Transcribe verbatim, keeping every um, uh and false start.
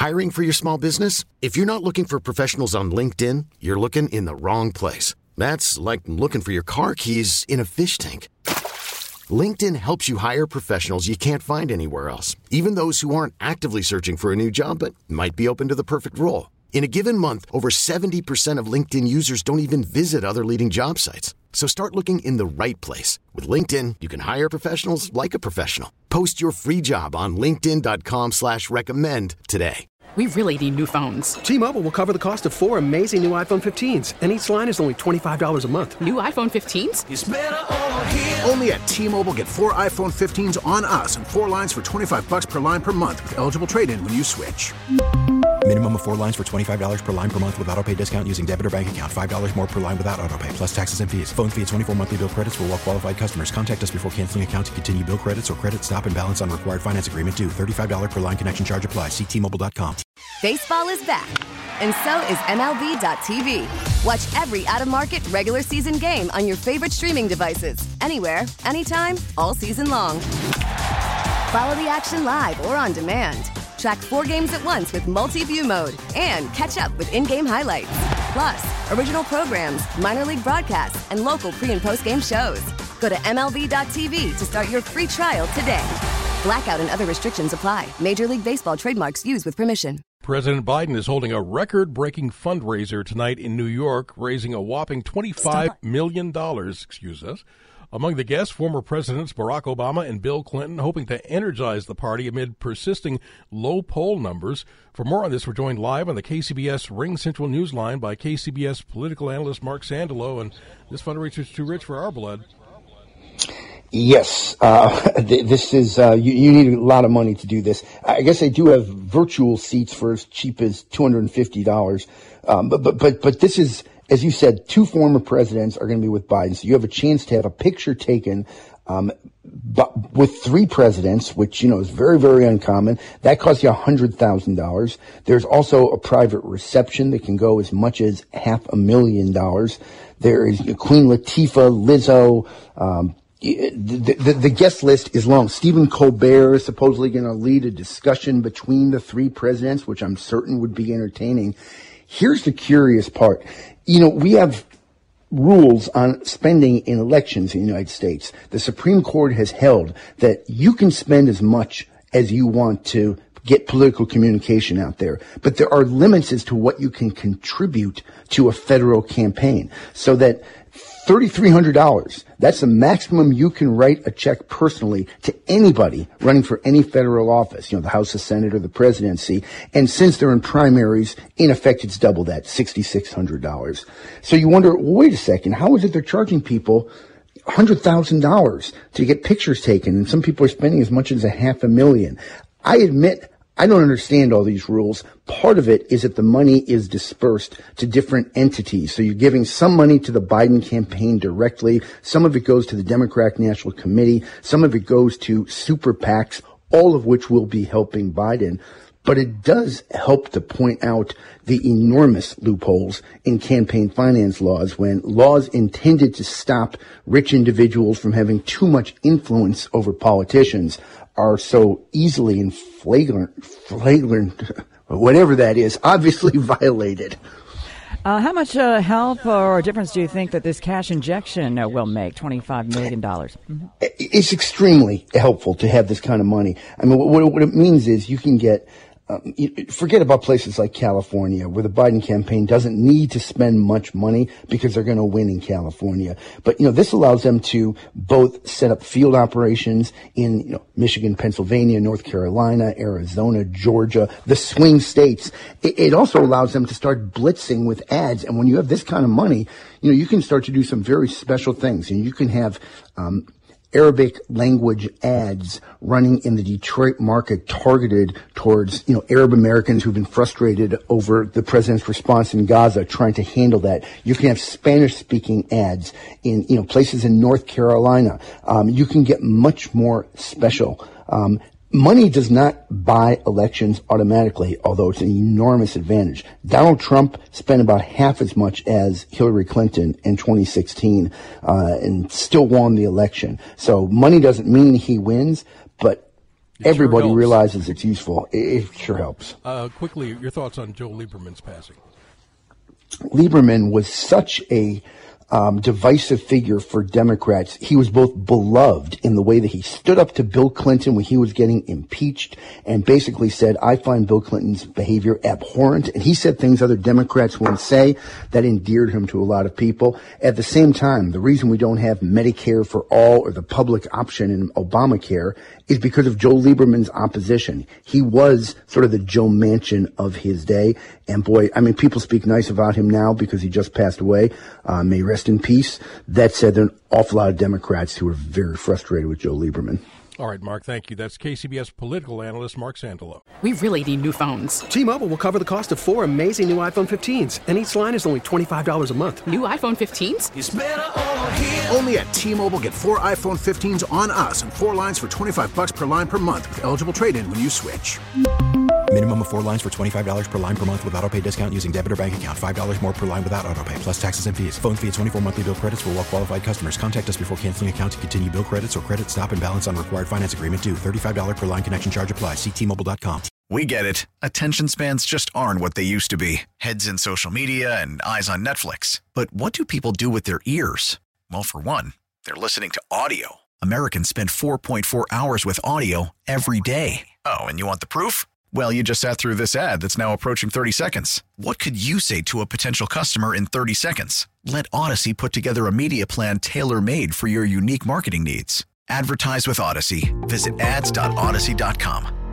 Hiring for your small business? If you're not looking for professionals on LinkedIn, you're looking in the wrong place. That's like looking for your car keys in a fish tank. LinkedIn helps you hire professionals you can't find anywhere else, even those who aren't actively searching for a new job but might be open to the perfect role. In a given month, over seventy percent of LinkedIn users don't even visit other leading job sites. So start looking in the right place. With LinkedIn, you can hire professionals like a professional. Post your free job on linkedin.com slash recommend today. We really need new phones. T-Mobile will cover the cost of four amazing new iPhone fifteens, and each line is only twenty-five dollars a month. New iPhone fifteens? It's better over here. Only at T-Mobile, get four iPhone fifteens on us and four lines for twenty-five dollars per line per month with eligible trade-in when you switch. Minimum of four lines for twenty-five dollars per line per month with autopay discount using debit or bank account. five dollars more per line without autopay, plus taxes and fees. Phone fee at twenty-four monthly bill credits for well-qualified customers. Contact us before canceling account to continue bill credits or credit stop and balance on required finance agreement due. thirty-five dollars per line connection charge applies. See T Mobile dot com. Baseball is back, and so is M L B dot T V. Watch every out-of-market regular season game on your favorite streaming devices. Anywhere, anytime, all season long. Follow the action live or on demand. Track four games at once with multi-view mode and catch up with in-game highlights. Plus, original programs, minor league broadcasts, and local pre- and post-game shows. Go to M L B dot T V to start your free trial today. Blackout and other restrictions apply. Major League Baseball trademarks used with permission. President Biden is holding a record-breaking fundraiser tonight in New York, raising a whopping twenty-five million dollars, excuse us. Among the guests, former Presidents Barack Obama and Bill Clinton, hoping to energize the party amid persisting low poll numbers. For more on this, we're joined live on the K C B S Ring Central Newsline by K C B S political analyst Mark Sandalo. And this fundraiser is too rich for our blood. Yes, uh, this is, uh, you, you need a lot of money to do this. I guess they do have virtual seats for as cheap as two hundred fifty dollars. Um, but, but, but, but this is, as you said, two former presidents are going to be with Biden. So you have a chance to have a picture taken, um, but with three presidents, which, you know, is very, very uncommon. That costs you one hundred thousand dollars. There's also a private reception that can go as much as half a million dollars. There is Queen Latifah, Lizzo, um, The, the, the guest list is long. Stephen Colbert is supposedly going to lead a discussion between the three presidents, which I'm certain would be entertaining. Here's the curious part. You know, we have rules on spending in elections in the United States. The Supreme Court has held that you can spend as much as you want to get political communication out there, but there are limits as to what you can contribute to a federal campaign. So that three thousand three hundred dollars, that's the maximum you can write a check personally to anybody running for any federal office, you know, the House, the Senate, or the presidency. And since they're in primaries, in effect, it's double that, six thousand six hundred dollars. So you wonder, well, wait a second, how is it they're charging people one hundred thousand dollars to get pictures taken? And some people are spending as much as a half a million. I admit, I don't understand all these rules. Part of it is that the money is dispersed to different entities. So you're giving some money to the Biden campaign directly. Some of it goes to the Democratic National Committee. Some of it goes to super PACs, all of which will be helping Biden. But it does help to point out the enormous loopholes in campaign finance laws when laws intended to stop rich individuals from having too much influence over politicians are so easily and flagrant, flagrant, whatever that is, obviously violated. Uh, how much uh, help or difference do you think that this cash injection uh, will make, twenty-five million dollars? Mm-hmm. It's extremely helpful to have this kind of money. I mean, what, what it means is you can get Um, forget about places like California, where the Biden campaign doesn't need to spend much money because they're going to win in California. But, you know, this allows them to both set up field operations in, you know, Michigan, Pennsylvania, North Carolina, Arizona, Georgia, the swing states. It, it also allows them to start blitzing with ads. And when you have this kind of money, you know, you can start to do some very special things. And you can have, um, Arabic language ads running in the Detroit market targeted towards, you know, Arab Americans who've been frustrated over the president's response in Gaza, trying to handle that. You can have Spanish speaking ads in, you know, places in North Carolina. Um, you can get much more special. Um, Money does not buy elections automatically, although it's an enormous advantage. Donald Trump spent about half as much as Hillary Clinton in twenty sixteen, uh, and still won the election. So money doesn't mean he wins, but It everybody sure realizes it's useful. It, it sure helps. Uh, quickly, your thoughts on Joe Lieberman's passing? Lieberman was such a um, divisive figure for Democrats. He was both beloved in the way that he stood up to Bill Clinton when he was getting impeached and basically said, I find Bill Clinton's behavior abhorrent. And he said things other Democrats wouldn't say that endeared him to a lot of people. At the same time, the reason we don't have Medicare for all or the public option in Obamacare is because of Joe Lieberman's opposition. He was sort of the Joe Manchin of his day. And boy, I mean, people speak nice about him now because he just passed away. Uh, may rest in peace. That said, there are an awful lot of Democrats who are very frustrated with Joe Lieberman. All right, Mark, thank you. That's K C B S political analyst Mark Sandalo. We really need new phones. T-Mobile will cover the cost of four amazing new iPhone fifteens, and each line is only twenty-five dollars a month. New iPhone fifteens? It's better over here. Only at T-Mobile, get four iPhone fifteens on us and four lines for twenty-five bucks per line per month with eligible trade-in when you switch. Minimum of four lines for twenty-five dollars per line per month with autopay discount using debit or bank account. five dollars more per line without autopay, plus taxes and fees. Phone fee at twenty-four monthly bill credits for well-qualified customers. Contact us before canceling account to continue bill credits or credit stop and balance on required finance agreement due. thirty-five dollars per line connection charge applies. See T Mobile dot com. We get it. Attention spans just aren't what they used to be. Heads in social media and eyes on Netflix. But what do people do with their ears? Well, for one, they're listening to audio. Americans spend four point four hours with audio every day. Oh, and you want the proof? Well, you just sat through this ad that's now approaching thirty seconds. What could you say to a potential customer in thirty seconds? Let Odyssey put together a media plan tailor-made for your unique marketing needs. Advertise with Odyssey. Visit ads dot odyssey dot com.